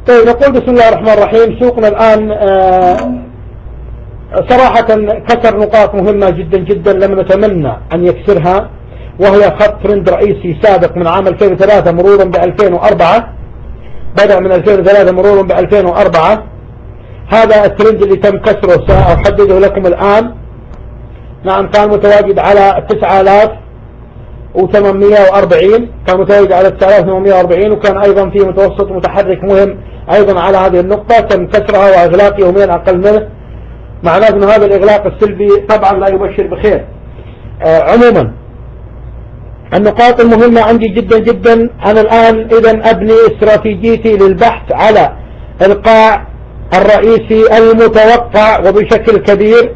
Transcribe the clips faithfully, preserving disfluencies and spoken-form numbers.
طيب نقول بسم الله الرحمن الرحيم. سوقنا الآن آه صراحة كسر نقاط مهمة جدا جدا لم نتمنى أن يكسرها، وهي خط ترند رئيسي سابق من عام ألفين وثلاثة مرورا ب ألفين وأربعة، بدأ من ألفين وثلاثة مرورا ب ألفين وأربعة. هذا الترند اللي تم كسره سأحدده لكم الآن. نعم، كان متواجد على تسعة آلاف وثمانمئة وأربعين، كان متواجد على تسعة آلاف وثمانمئة وأربعين، وكان أيضا في متوسط متحرك مهم أيضا على هذه النقطة تم كسرها وإغلاق يومين أقل منه. معناه أن هذا الإغلاق السلبي طبعا لا يبشر بخير. آه عموما النقاط المهمة عندي جدا جدا. أنا الآن إذا أبني استراتيجيتي للبحث على القاع الرئيسي المتوقع وبشكل كبير.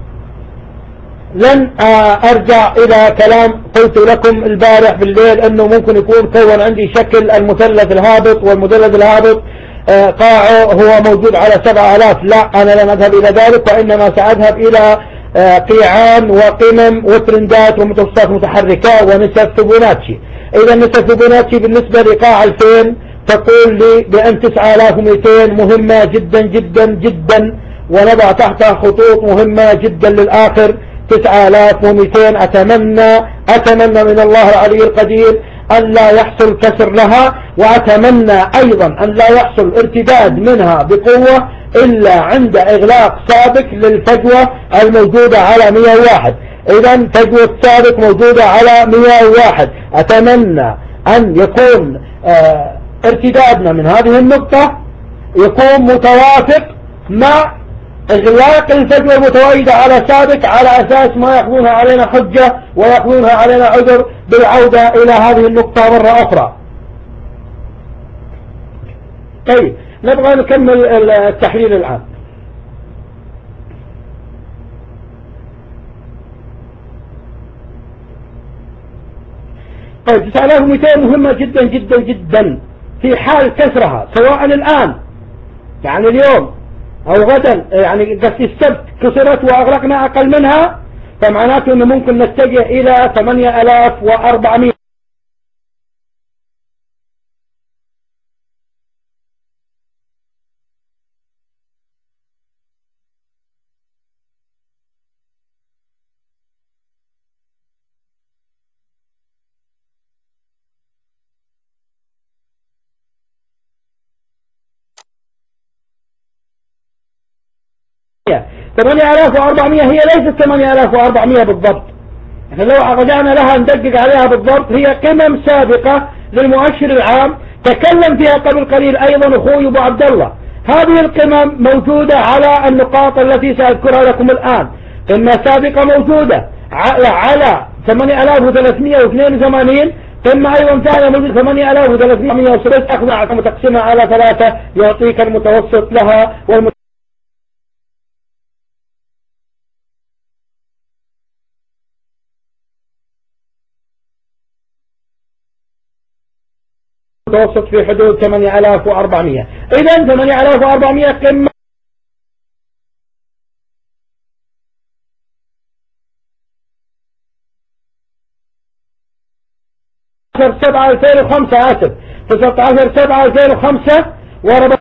لن أرجع إلى كلام قلت لكم البارح بالليل أنه ممكن يكون كون عندي شكل المثلث الهابط، والمثلث الهابط قاعه هو موجود على سبعة آلاف. لا، أنا لن أذهب إلى ذلك، وإنما سأذهب إلى قيعان وقمم وترندات ومتوسطات متحركة ونسب فيبوناتشي. إذا نسب فيبوناتشي بالنسبة لقاع ألفين تقول لي بأن تسعة آلاف ومئتين مهمة جدا جدا جدا، ونضع تحتها خطوط مهمة جدا للآخر. تسعة آلاف ومئتين أتمنى أتمنى من الله العلي القدير أن لا يحصل كسر لها، وأتمنى أيضا أن لا يحصل ارتداد منها بقوة إلا عند إغلاق سابق للفجوة الموجودة على مئة وواحد. إذا فجوة سابق موجودة على مئة وواحد. أتمنى أن يكون اه ارتدادنا من هذه النقطة يكون متوافق مع إغلاق الفجوة المتواجدة على سابق، على أساس ما يأخذونها علينا حجة ويأخذونها علينا عذر بالعودة إلى هذه النقطة مرة أخرى. طيب نبغى نكمل التحليل الآن. طيب تسعة آلاف ومئتين مهمة جدا جدا جدا في حال كسرها، سواء الآن يعني اليوم أو غدا، يعني قصدي السبت كسرت وأغلقنا أقل منها، فمعناته أنه ممكن نتجه إلى ثمانية آلاف وأربعمئة. ثمانية آلاف وأربعمئة هي ليست ثمانية آلاف وأربعمئة بالضبط. احنا لو رجعنا لها ندقق عليها بالضبط، هي قمم سابقة للمؤشر العام تكلم فيها قبل قليل أيضا أخوي أبو عبد الله. هذه القمم موجودة على النقاط التي سأذكرها لكم الآن. قمة سابقة موجودة على ثمانية آلاف وثلاثمئة واثنين وثمانين، قمة أيضا ثانية موجودة ثمانية آلاف وثلاثمئة وستة، أخذها متقسمة على ثلاثة يعطيك المتوسط لها والمتوسط متوسط في حدود ثمانية آلاف وأربعمئة. إذا ثمانية آلاف وأربعمئة قمة سبعة ألفين وخمسة آسف تسعة عشر سبعة ألفين وخمسة، وربطناه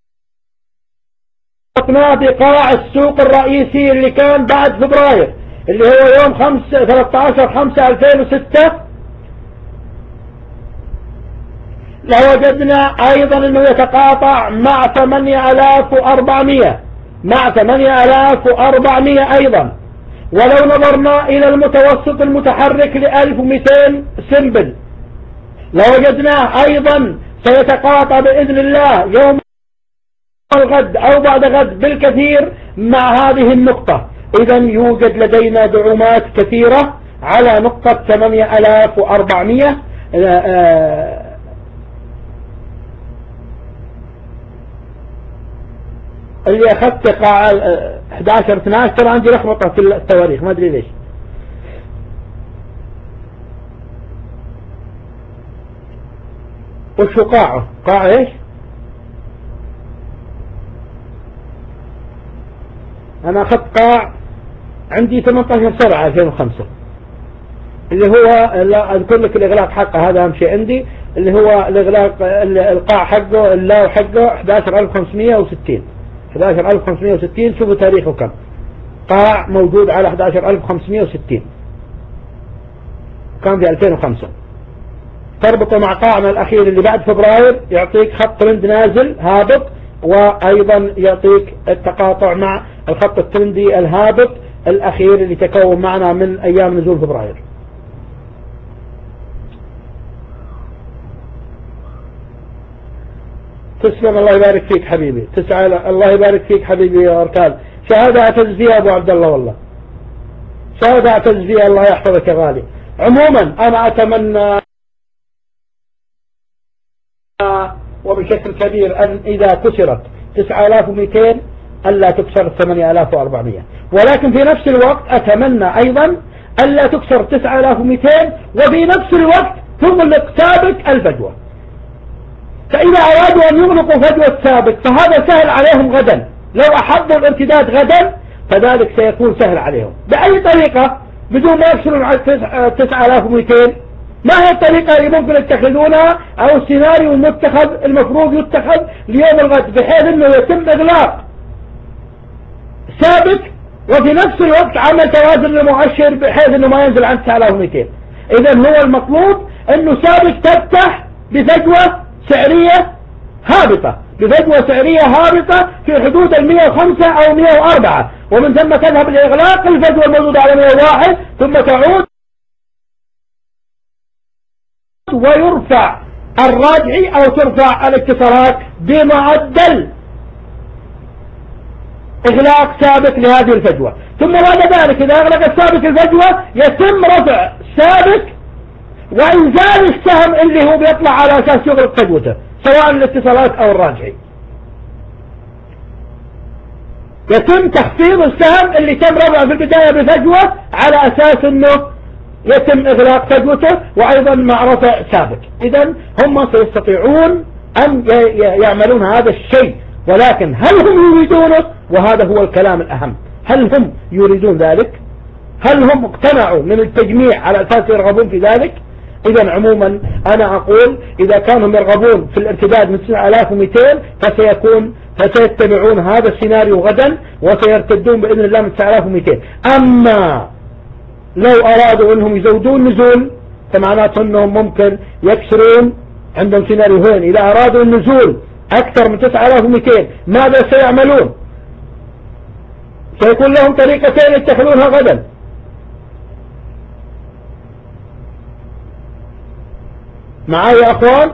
بقاع السوق الرئيسي اللي كان بعد فبراير اللي هو يوم خمسة ثلاثة عشر خمسة ألفين وستة. لوجدنا أيضا أنه يتقاطع مع ثمانية آلاف وأربعمئة مع ثمانية آلاف وأربعمئة أيضا. ولو نظرنا إلى المتوسط المتحرك ل ألف ومئتين سمبل لوجدناه أيضا سيتقاطع بإذن الله يوم الغد أو بعد غد بالكثير مع هذه النقطة. إذا يوجد لدينا دعومات كثيرة على نقطة ثمانية آلاف وأربعمئة. اللي أخذت قاع أحد عشر اثني عشر ترى عندي لخبطة في التواريخ ما أدري ليش. وش قاعه؟ قاع ايش؟ انا اخذت قاع عندي ثمانية عشر سبعة ألفين وخمسة اللي هو لا اذكر لك الاغلاق حقه، هذا اهم شيء عندي. اللي هو الإغلاق القاع حقه اللاو حقه أحد عشر ألف وخمسمئة وستين أحد عشر ألف وخمسمئة وستين. شوفوا تاريخه كم قاع موجود على أحد عشر ألف وخمسمئة وستين، كان في ألفين وخمسة. تربطه مع قاعنا الأخير اللي بعد فبراير يعطيك خط ترند نازل هابط، وأيضا يعطيك التقاطع مع الخط الترندي الهابط الأخير اللي تكون معنا من أيام نزول فبراير. تسلم، الله يبارك فيك حبيبي. تسعى، الله يبارك فيك حبيبي يا أركال. شهادة أعتز فيها أبو عبد الله، والله شهادة أعتز فيها، الله يحفظك يا غالي. عموما أنا أتمنى وبشكل كبير أن إذا كسرت تسعة آلاف ومئتين ألا تكسر ثمانية آلاف وأربعمئة، ولكن في نفس الوقت أتمنى أيضا ألا تكسر تسعة آلاف ومئتين وفي نفس الوقت تغلق سابق الفجوة. فإذا أرادوا أن يغلقوا فجوة سابق فهذا سهل عليهم غدا، لو أحبوا الارتداد غدا فذلك سيكون سهل عليهم. بأي طريقة؟ بدون ما يكسرون على تسعة آلاف ومئتين. ما هي الطريقة اللي ممكن يتخذونها أو السيناريو المتخذ المفروض يتخذ ليوم الغد بحيث أنه يتم إغلاق سابق وفي نفس الوقت عمل توازن للمؤشر بحيث أنه ما ينزل عن تسعة آلاف ومئتين. إذا هو المطلوب أنه سابق تفتح بفجوة سعرية هابطة، بفجوة سعرية هابطة في حدود ال مئة وخمسة أو مئة وأربعة، ومن ثم تذهب لإغلاق الفجوة الموجودة على مئة وواحد ثم تعود ويرفع الراجعي أو ترفع الاتصالات بمعدل إغلاق سابق لهذه الفجوة. ثم بعد ذلك إذا أغلق السابق الفجوة يتم رفع سابق وإنزال السهم اللي هو بيطلع على أساس يغلق فجوته سواء الاتصالات أو الراجعي. يتم تخفيض السهم اللي تم رفعه في البداية بفجوة على أساس أنه يتم إغلاق فجوته وأيضا مع رفع سابق. إذن هم سيستطيعون أن يعملون هذا الشيء، ولكن هل هم يريدونه؟ وهذا هو الكلام الأهم، هل هم يريدون ذلك؟ هل هم اقتنعوا من التجميع على أساس يرغبون في ذلك؟ إذن عموما أنا أقول إذا كانوا يرغبون في الارتداد من تسعة آلاف ومئتين فسيكون فسيتبعون هذا السيناريو غدا وسيرتدون بإذن الله من تسعة آلاف ومئتين. أما لو أرادوا أنهم يزودون نزول فمعناته أنهم ممكن يكسرون. عندهم سيناريوهين، إذا أرادوا النزول أكثر من تسعة آلاف ومئتين ماذا سيعملون؟ سيكون لهم طريقتين يتخذونها غدا. معايا يا أخوان؟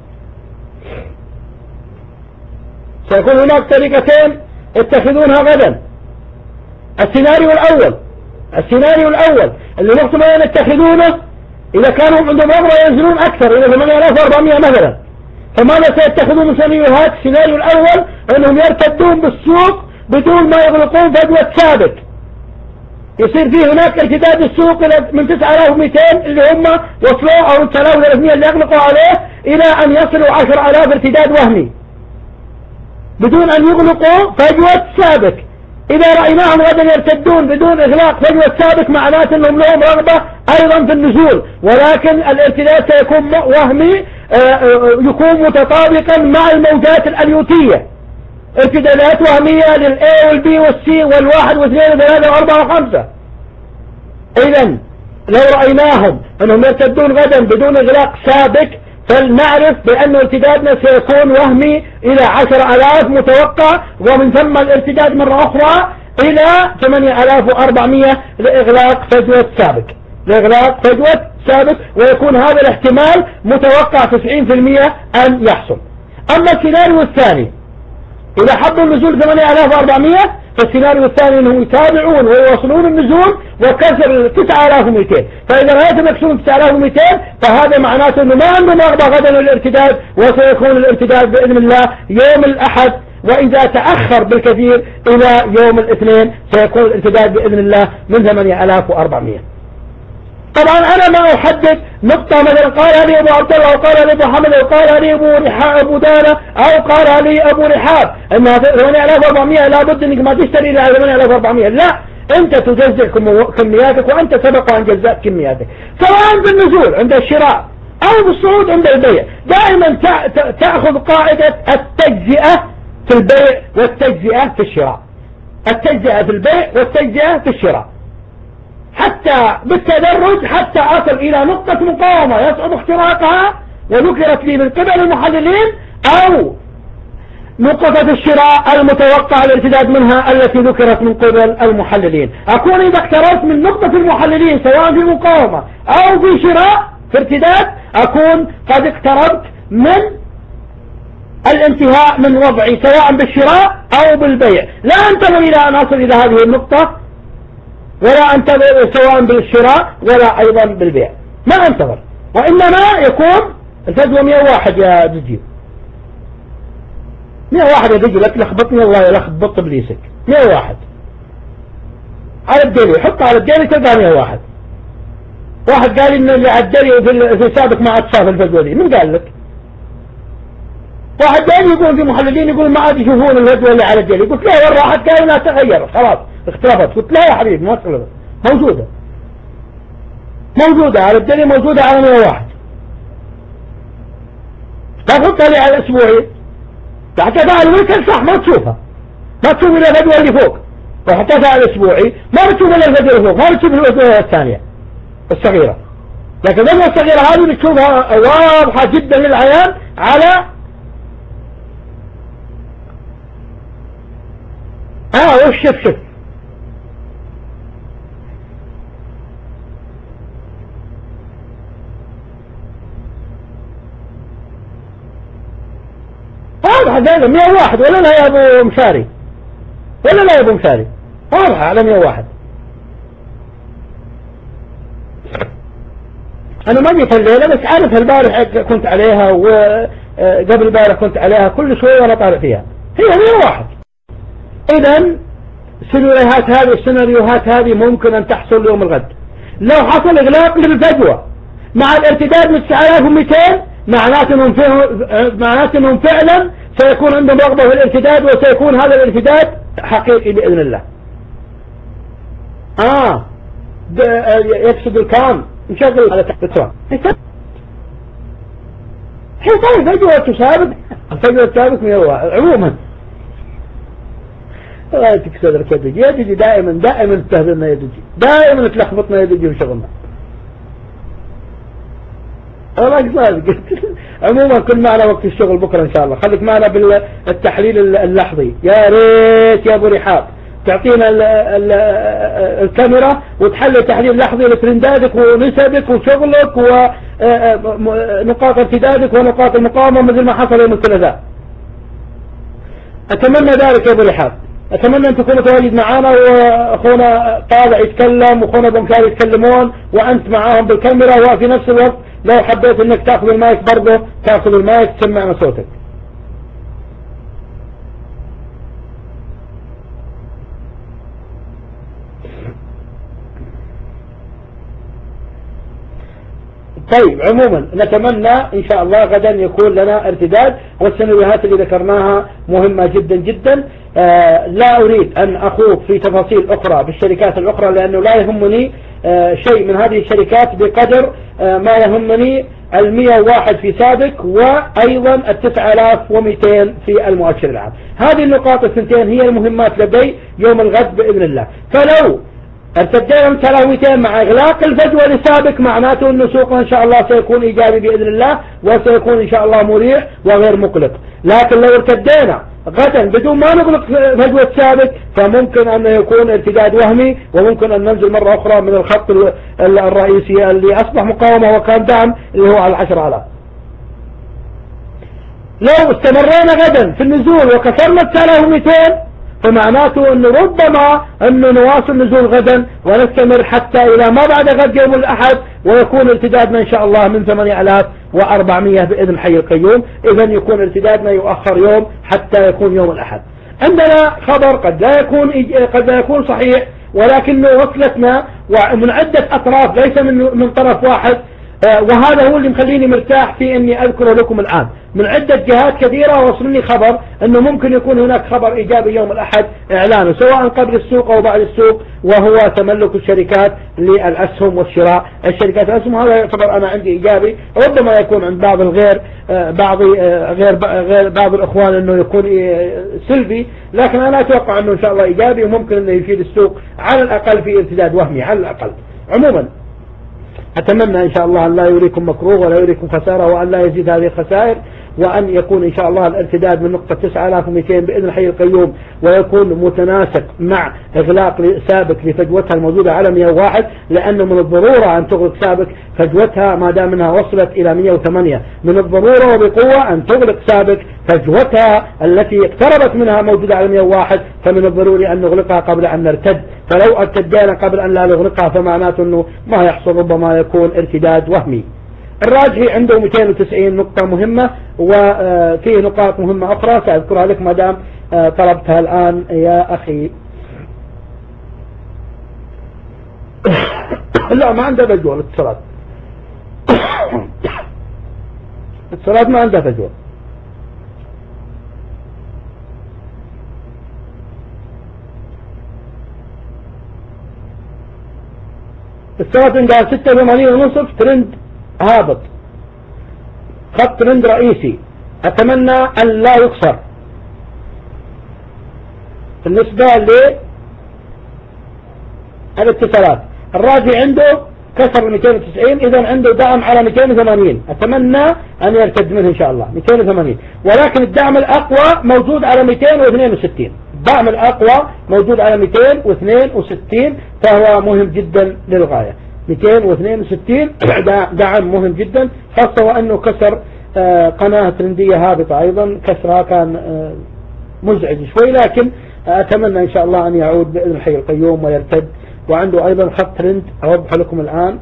سيكون هناك طريقتين يتخذونها غدا. السيناريو الأول السيناريو الأول اللي نقص ما يتخذونه إذا كانوا عندهم رغبة ينزلون أكثر إلى ثمانية آلاف وأربعمئة مثلا، فماذا سيتخذون من سيناريوهات؟ السيناريو الأول أنهم يرتدون بالسوق بدون ما يغلقون فجوة سابق، يصير فيه هناك ارتداد السوق من تسعة آلاف ومئتين اللي هم وصلوا أو تسعة آلاف وثلاثمئة اللي يغلقوا عليه إلى أن يصلوا عشرة آلاف ارتداد وهمي بدون أن يغلقوا فجوة سابق. إذا رأيناهم غدا يرتدون بدون إغلاق فجوة سابق معناته أنهم لهم رغبة أيضا في النزول، ولكن الارتداد سيكون وهمي يكون متطابقا مع الموجات الأليوتية، ارتدادات وهمية للA والB والC والواحد واثنين وثلاثة وأربعة وخمسة. إذن لو رأيناهم أنهم يرتدون غدا بدون إغلاق سابق فلنعرف بأن ارتدادنا سيكون وهمي إلى عشرة آلاف متوقع، ومن ثم الارتداد مرة أخرى إلى ثمانية آلاف وأربعمئة لإغلاق فجوة سابق لإغلاق فجوة سابق ويكون هذا الاحتمال متوقع تسعين بالمئة أن يحصل. أما السيناريو الثاني إذا حبوا النزول ثمانية آلاف وأربعمئة فالسيناريو الثاني أنهم يتابعون ويوصلون النزول وكسر تسعة آلاف ومئتين، فإذا رأيتم يكسرون تسعة آلاف ومئتين فهذا معناته أنه ما عندهم رغبة غدا للارتداد، وسيكون الارتداد بإذن الله يوم الأحد، وإذا تأخر بالكثير إلى يوم الاثنين سيكون الارتداد بإذن الله من ثمانية آلاف وأربعمئة. طبعا أنا ما أحدد نقطة مثلا قال لي أبو عبد الله أو قال لي أبو حمد أو قال لي أبو رحاب أبو دانة أو قال لي أبو رحاب أنها ثمانية آلاف وأربعمئة لابد أنك ما تشتري إلى ثمانية آلاف وأربعمئة. لا، أنت تجزع كمياتك وأنت سبق وأن جزأت كمياتك سواء بالنزول عند الشراء أو بالصعود عند البيع. دائما تأخذ قاعدة التجزئة في البيع والتجزئة في الشراء، التجزئة في البيع والتجزئة في الشراء، حتى بالتدرج حتى أصل إلى نقطة مقاومة يصعب اختراقها وذكرت لي من قبل المحللين، أو نقطة الشراء المتوقع الارتداد منها التي ذكرت من قبل المحللين. أكون إذا اقتربت من نقطة المحللين سواء في مقاومة أو في شراء في ارتداد، أكون قد اقتربت من الانتهاء من وضعي سواء بالشراء أو بالبيع. لا أنتظر إلى أن أصل إلى هذه النقطة، ولا أنتظر سواء بالشراء ولا أيضا بالبيع، ما أنتظر، وإنما يكون الفجوة مئة وواحد يا دجي، مئة وواحد يا دجي، لا تلخبطني الله يلخبط ابليسك. مئة وواحد على الديلي، حط على الديلي تلقى مئة وواحد. واحد قال إن اللي على الديلي في سابق مع اتصاف الفجوة دي، من قال لك؟ واحد قال يقول في محللين يقول ما عاد يشوفون الفجوة اللي على الديلي، قلت لا والله واحد قال انها تغيرت خلاص اختلفت، قلت لا يا حبيبي ما اختلفت، موجودة موجودة على الديلي، موجودة على مئة وواحد. تحطها لي على الاسبوعي حتى على الويكند صح ما تشوفها، ما تشوف الا الفجوة اللي فوق، وحطيتها على الاسبوعي ما بتشوف الا الفجوة اللي فوق، ما بتشوف الفجوة الثانية الصغيرة، لكن الفجوة الصغيرة هذه بتشوفها واضحة جدا للعيان على اه وش شف شف. واضحة دائما مئة وواحد ولا لا يا ابو مشاري؟ ولا لا يا ابو مشاري؟ واضحة على مئة وواحد. انا ما جيت الليلة بس عارف البارح كنت عليها وقبل البارح كنت عليها، كل شوية وانا طالع فيها، هي مئة وواحد. اذا السيناريوهات هذه السيناريوهات هذه ممكن ان تحصل يوم الغد. لو حصل اغلاق للفجوة مع الارتداد من تسعة آلاف ومئتين معناته انهم معناته انهم فعلا سيكون عندهم رغبة في الارتداد، وسيكون هذا الارتداد حقيقي باذن الله. اه يقصد الكام نشغل على تحت حين الفجوة تسابق الفجوة تسابق مئة وواحد عموما. الله يتك صدرك يا دجي، يا دجي دائما دائما تستهبلنا يا دجي، دائما تلخبطنا يا دجي وشغلنا. الله يصادق. عموما كن معنا وقت الشغل بكرة ان شاء الله، خليك معنا بالتحليل اللحظي يا ريت يا ابو رحاب، تعطينا ال ال الكاميرا وتحلل تحليل لحظي لترنداتك ونسبك وشغلك ونقاط ارتدادك ونقاط المقاومة مثل ما حصل يوم الثلاثاء. اتمنى ذلك يا ابو رحاب، اتمنى ان تكون متواجد معنا واخونا طالع يتكلم واخونا ابو مشاري يتكلمون وانت معاهم بالكاميرا، وفي نفس الوقت لو حبيت انك تاخذ المايك برضه تاخذ المايك تسمعنا صوتك. طيب عموما نتمنى ان شاء الله غدا يكون لنا ارتداد، والسيناريوهات اللي ذكرناها مهمة جدا جدا. آه لا اريد ان اخوض في تفاصيل اخرى بالشركات الاخرى لانه لا يهمني آه شيء من هذه الشركات بقدر آه ما يهمني المئة وواحد في سابق وايضا التسعة آلاف ومئتين في المؤشر العام. هذه النقاط الثنتين هي المهمات لدي يوم الغد باذن الله. فلو ارتدينا من تسعة آلاف ومئتين مع اغلاق الفجوة لسابق معناته ان سوقنا ان شاء الله سيكون ايجابي باذن الله، وسيكون ان شاء الله مريح وغير مقلق. لكن لو ارتدينا غدا بدون ما نغلق فجوة سابق فممكن ان يكون ارتداد وهمي، وممكن ان ننزل مرة اخرى من الخط الرئيسي اللي اصبح مقاومة وكان دعم اللي هو على العشر آلاف. لو استمرينا غدا في النزول وكسرنا تسعة آلاف ومئتين فمعناته انه ربما انه نواصل نزول غدا ونستمر حتى الى ما بعد غد يوم الاحد، ويكون ارتدادنا ان شاء الله من ثمانية آلاف وأربعمئة باذن حي القيوم. اذا يكون ارتدادنا يؤخر يوم حتى يكون يوم الاحد. عندنا خبر قد لا يكون قد لا يكون صحيح، ولكنه وصلتنا ومن عدة اطراف ليس من من طرف واحد، وهذا هو اللي مخليني مرتاح في اني اذكره لكم الان. من عدة جهات كثيرة وصلني خبر أنه ممكن يكون هناك خبر إيجابي يوم الأحد إعلانه سواء قبل السوق أو بعد السوق، وهو تملك الشركات للأسهم والشراء الشركات الأسهم. هذا يعتبر أنا عندي إيجابي، ربما يكون عند بعض الغير بعض غير غير بعض الأخوان أنه يكون سلبي، لكن أنا أتوقع أنه إن شاء الله إيجابي وممكن أنه يفيد السوق على الأقل في ارتداد وهمي على الأقل. عموما أتمنى إن شاء الله أن لا يريكم مكروه ولا يريكم خسارة وأن لا يزيد هذه الخسائر، وأن يكون إن شاء الله الارتداد من نقطة تسعة آلاف ومئتين بإذن الحي القيوم ويكون متناسق مع إغلاق سابق لفجوتها الموجودة على مئة وواحد، لأنه من الضرورة أن تغلق سابق فجوتها ما دام أنها وصلت إلى مئة وثمانية، من الضرورة وبقوة أن تغلق سابق فجوتها التي اقتربت منها موجودة على مئة وواحد، فمن الضروري أن نغلقها قبل أن نرتد. فلو ارتدينا قبل أن لا نغلقها فمعناته أنه ما يحصل، ربما يكون ارتداد وهمي. الراجحي عنده مئتين وتسعين نقطة مهمة، وفيه نقاط مهمة أخرى سأذكرها لك ما دام طلبتها الآن يا أخي. لا ما عنده فجوة الاتصالات، الاتصالات ما عنده فجوة. الاتصالات عندها ستة وثمانين ونصف ترند هابط، خط ترند رئيسي أتمنى أن لا يكسر. بالنسبة للاتصالات الراجي عنده كسر مئتين وتسعين، إذا عنده دعم على مئتين وثمانين، أتمنى أن يرتد منه إن شاء الله مئتين وثمانين، ولكن الدعم الأقوى موجود على مئتين واثنين وستين. الدعم الأقوى موجود على مئتين واثنين وستين، فهو مهم جدا للغاية. مئتين واثنين وستين دعم مهم جدا، خاصة وأنه كسر قناة ترندية هابطة أيضا، كسرها كان مزعج شوي، لكن أتمنى إن شاء الله أن يعود بإذن الحي القيوم ويرتد. وعنده أيضا خط ترند أوضح لكم الآن،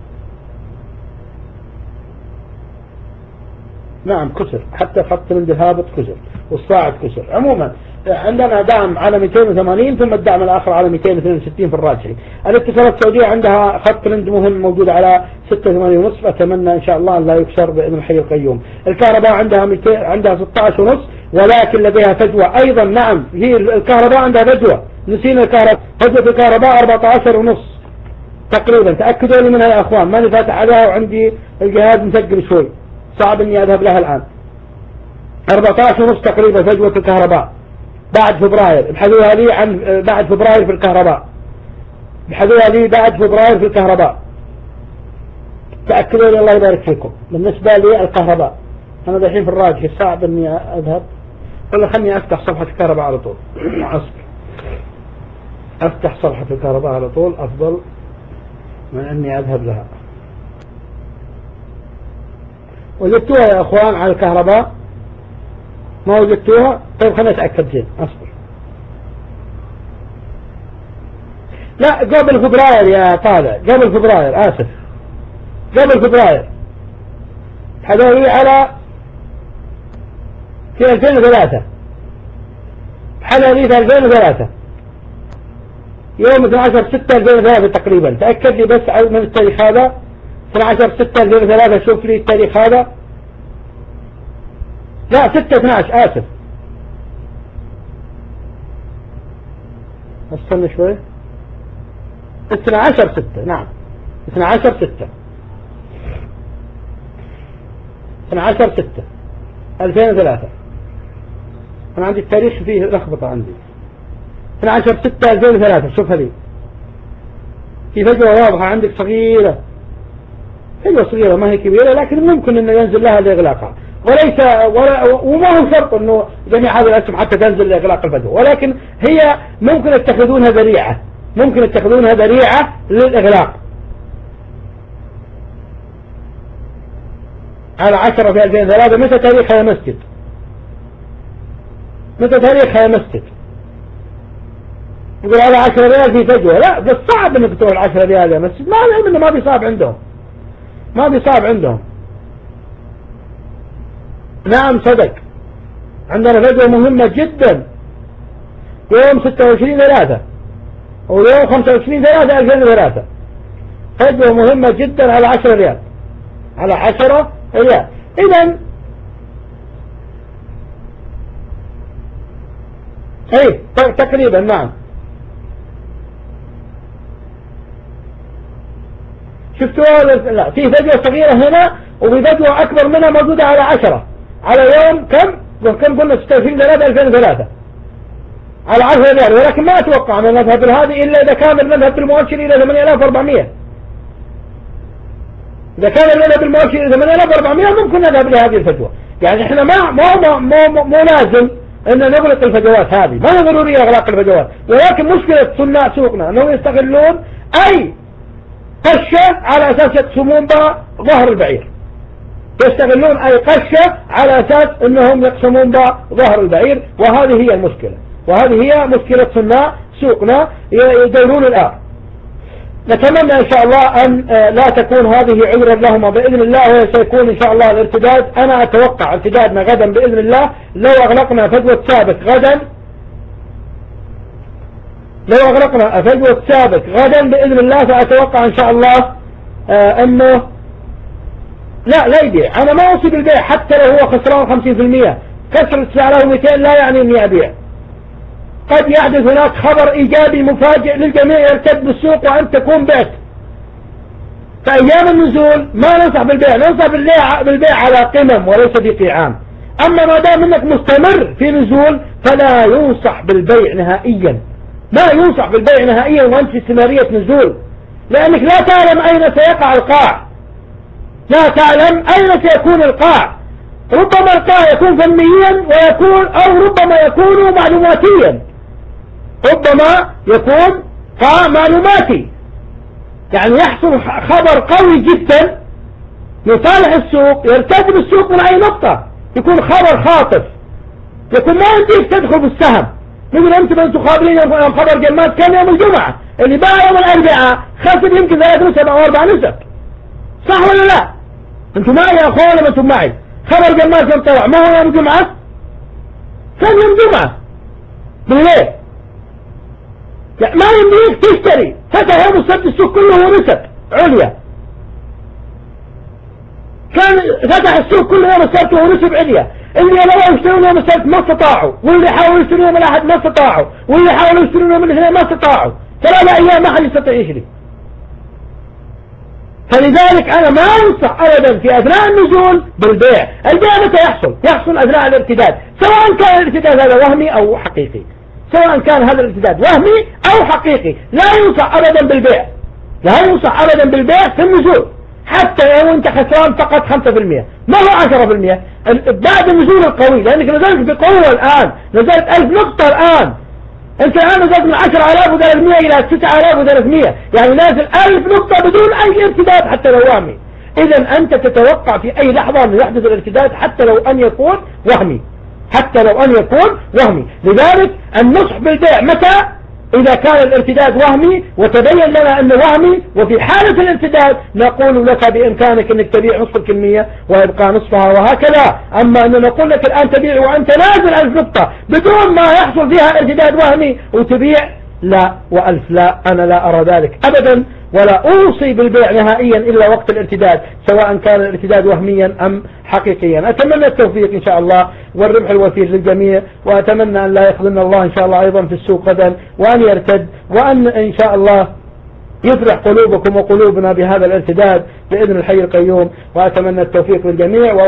نعم كسر، حتى خط ترند الهابط كسر والصاعد كسر. عموما عندنا دعم على مئتين وثمانين، ثم الدعم الآخر على مئتين واثنين وستين في الراجحي. الاتصالات السعودية عندها خط ترند مهم موجود على ستة وثمانين ونصف، أتمنى إن شاء الله أن لا يكسر بإذن الحي القيوم. الكهرباء عندها مئتين، عندها ستة عشر ونصف، ولكن لديها فجوة أيضا. نعم هي الكهرباء عندها فجوة، نسينا الكهرباء، فجوة الكهرباء أربعة عشر ونصف تقريبا، تأكدوا لي منها يا أخوان، ماني فاتح عليها وعندي الجهاز مسجل شوي، صعب إني أذهب لها الآن. أربعة عشر ونصف تقريبا فجوة الكهرباء بعد فبراير، ابحثوها لي عن بعد فبراير في الكهرباء، ابحثوها لي بعد فبراير في الكهرباء، تأكدوا لي الله يبارك فيكم. بالنسبة لي الكهرباء أنا دحين في الراجحي، صعب إني أذهب، ولا خلني أفتح صفحة الكهرباء على طول. أصبر أفتح صفحة الكهرباء على طول أفضل من أني أذهب لها. وجدتوها يا أخوان على الكهرباء؟ ما وجدتوها؟ طيب خليني أتأكد زين، أصبر. لا قبل فبراير يا طالع، قبل فبراير، آسف قبل فبراير، هذول على في ألفين وثلاثة، حلقة في ألفين وثلاثة يوم اثني عشر ستة ألفين وثلاثة تقريبا، تأكد لي بس من التاريخ هذا، اثني عشر ستة ألفين وثلاثة، شوف لي التاريخ هذا. لا ستة اثني عشر، آسف استنى شوي، اثني عشر ستة، نعم اثني عشر ستة اثني عشر ستة ألفين وثلاثة، أنا عندي التاريخ فيه لخبطة عندي. اثني عشر ستة ألفين وثلاثة، شوف هذه في فجوة واضحة عندك صغيرة، فجوة صغيرة ما هي كبيرة، لكن ممكن انه ينزل لها لإغلاقها، وليس ولا وما هو شرط انه جميع هذه الاسهم حتى تنزل لإغلاق الفجوة، ولكن هي ممكن يتخذونها ذريعة، ممكن يتخذونها ذريعة للإغلاق. على عشرة في ألفين وثلاثة، متى تاريخها يا مسجد؟ متى تاريخها يا مسجد؟ يقول على عشرة ريال في فجوة، لا بس صعب انك تروح العشرة ريال يا مسجد، ما العلم انه ما بيصاب عندهم، ما بيصاب عندهم. نعم صدق، عندنا فجوة مهمة جدا يوم ستة وعشرين ثلاثة ويوم خمسة وعشرين ثلاثة ألفين وثلاثة، فجوة مهمة جدا على عشرة ريال، على عشرة ريال. إذن اي تقريبا نعم. شفتوا؟ لا، في فجوة صغيرة هنا وفي فجوة اكبر منها موجودة على عشرة على يوم كم وكم قلنا ستة وعشرين ثلاثة ألفين وثلاثة على عشرة ريال، ولكن ما اتوقع ان نذهب لهذه الا اذا كان المذهب بالمؤشر الى ثمانية آلاف وأربعمائة. اذا كان المذهب بالمؤشر الى ثمانية آلاف وأربعمائة ممكن نذهب لهذه الفجوة. يعني احنا ما مو مو مو لازم ان نغلق الفجوات هذه، ما هي ضرورية اغلاق الفجوات، ولكن مشكلة صناع سوقنا انهم يستغلون اي قشة على اساس يقسمون بها ظهر البعير، يستغلون اي قشة على اساس انهم يقسمون بها ظهر البعير، وهذه هي المشكلة، وهذه هي مشكلة صناع سوقنا يدورون الآن. نتمنى ان شاء الله ان لا تكون هذه عذرا لهم باذن الله، وسيكون ان شاء الله الارتداد. انا اتوقع ارتدادنا غدا باذن الله، لو اغلقنا فجوة سابق غدا لو اغلقنا فجوة سابق غدا باذن الله فاتوقع ان شاء الله آه انه لا لا يبيع. انا ما اوصي بالبيع حتى لو هو خسران خمسين بالمئة، كسر تسعة آلاف ومئتين لا يعني اني ابيع. قد يحدث هناك خبر ايجابي مفاجئ للجميع يرتد بالسوق وانت تكون بعت. فايام النزول ما ننصح بالبيع، ننصح بالبيع على قمم وليس في قيعان. اما ما دام انك مستمر في نزول فلا ينصح بالبيع نهائيا، ما ينصح بالبيع نهائيا وانت في استمرارية نزول، لانك لا تعلم اين سيقع القاع، لا تعلم اين سيكون القاع. ربما القاع يكون فنيا ويكون او ربما يكون معلوماتيا، ربما يكون قاع معلوماتي، يعني يحصل خبر قوي جدا لصالح السوق يرتد بالسوق من اي نقطة، يكون خبر خاطف، يكون ما يمديك تدخل بالسهم. مثل انتم انتم خابرين يوم خبر جمال كان يوم الجمعة، اللي باع يوم الاربعاء خسر يمكن ثلاث نسب او اربع نسب، صح ولا لا؟ انتم معي يا اخوان ولا انتم معي؟ خبر جمال كان طلع ما هو يوم الجمعة؟ كان يوم جمعة بالليل، يعني ما يمديك تشتري. فتح يوم السبت السوق كله نسب عليا، كان فتح السوق كله يوم السبت ونسب عليا. اللي لو يشترون يوم السبت ما استطاعوا، واللي حاولوا يشترون يوم الاحد ما استطاعوا، واللي حاولوا يشترون يوم الاثنين ما استطاعوا. ثلاثة ايام ما حد يستطيع يشتري. فلذلك انا ما انصح ابدا في اثناء النزول بالبيع. البيع متى يحصل؟ يحصل اثناء الارتداد، سواء كان الارتداد هذا وهمي او حقيقي، سواء كان هذا الارتداد وهمي او حقيقي لا ينصح ابدا بالبيع، لا ينصح ابدا بالبيع في النزول، حتى لو انت خسران فقط خمسة بالمئة ما هو عشرة بالمئة بعد النزول القوي، لانك نزلت بقوة الان، نزلت ألف نقطة الان، انت الان نزلت من عشرة آلاف وثلاثمئة الى تسعة آلاف وثلاثمئة، يعني نازل ألف نقطة بدون اي ارتداد حتى لو وهمي. اذا انت تتوقع في اي لحظة انه يحدث الارتداد حتى لو ان يكون وهمي، حتى لو ان يكون وهمي. لذلك النصح بالبيع متى؟ اذا كان الارتداد وهمي وتبين لنا انه وهمي، وفي حالة الارتداد نقول لك بامكانك انك تبيع نصف الكمية ويبقى نصفها وهكذا. اما ان نقول لك الان تبيع وانت نازل ألف نقطة بدون ما يحصل فيها ارتداد وهمي وتبيع، لا والف لا، انا لا ارى ذلك ابدا، ولا اوصي بالبيع نهائيا الا وقت الارتداد، سواء كان الارتداد وهميا ام حقيقيا. اتمنى التوفيق ان شاء الله والربح الوفير للجميع، واتمنى ان لا يخذلنا الله ان شاء الله ايضا في السوق غدا، وان يرتد، وان ان شاء الله يفرح قلوبكم وقلوبنا بهذا الارتداد بإذن الحي القيوم. واتمنى التوفيق للجميع.